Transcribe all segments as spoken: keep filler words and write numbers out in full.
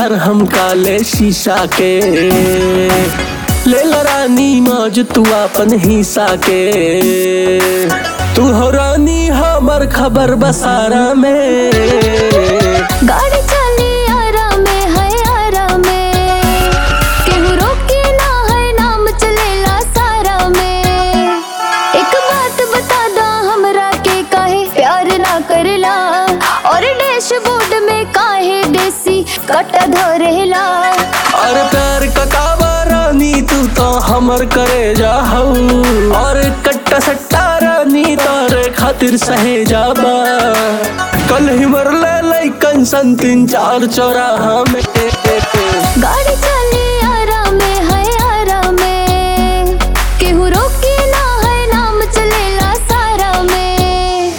प्यार हम काले शीशा के। ले ला रानी मौज तू अपन हिस्सा के। तू हो रानी हमर खबर बसारा में। गाड़ी चली आराम में है आराम में, केहू रोके ना है नाम चलेला सारा में। एक बात बता दा हमरा के काहे प्यार ना करेला, और डैशबोर्ड में काहे देसी कट्टा धरेला। और प्यार का काबा रानी तू तो हमर करे जा हऊ, और कट्टा सट्टा रानी तारे खातिर सहे जाबा। कल ही मर ले लइकन सन तीन चार चौराहा में। गाड़ी चली आराम में है आराम में, केहू रोके ना है नाम चलेला सारा में।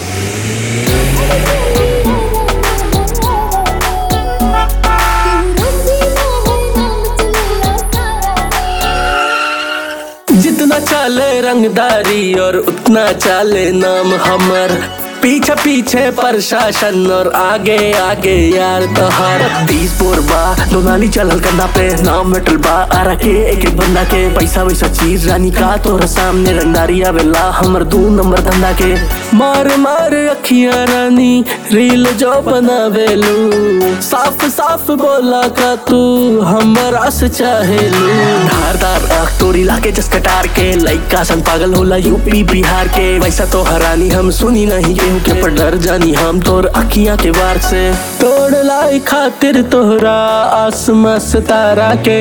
जितना चाले रंगदारी और उतना चाले नाम हमर। पीछे पीछे प्रशासन और आगे आगे यार तोहार। तीस बोर बा दोनाली चलल कंधा पे, नाम मेटल बा आरा के एक एक बंदा के। पैसा वैसा चीज रानी का तोरा सामने रंगदारी आवेला हमर दू नंबर धंधा के। मार मार अखियां रानी रील जो बनावेलू, साफ साफ बोला का तू हमरा से चाहेलू। धारदार आँख तोड़ी लाके जस कटार के, लइका सन पागल होला यूपी बिहार के। वैसा तो हरानी हम सुनी नहीं केहू के, पर डर जानी हम तोर अखियां के वार से। तोड़ लाई खातिर तोहरा आसमां सितारा के।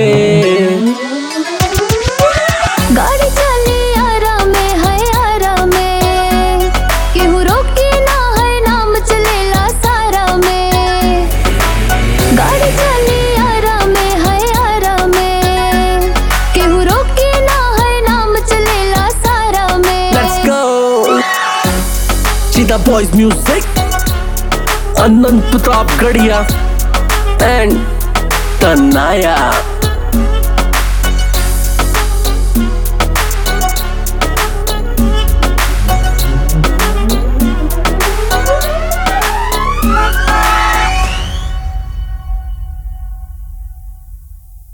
गाड़ी चली आराम में है आराम में, केहू रोके ना है नाम चलेला सारा में। गाड़ी चली आराम में है आराम में, केहू रोके ना है नाम चलेला सारा में। Let's go Cheetah Boys Music, अनंत प्रताप गढ़िया एंड तनाया।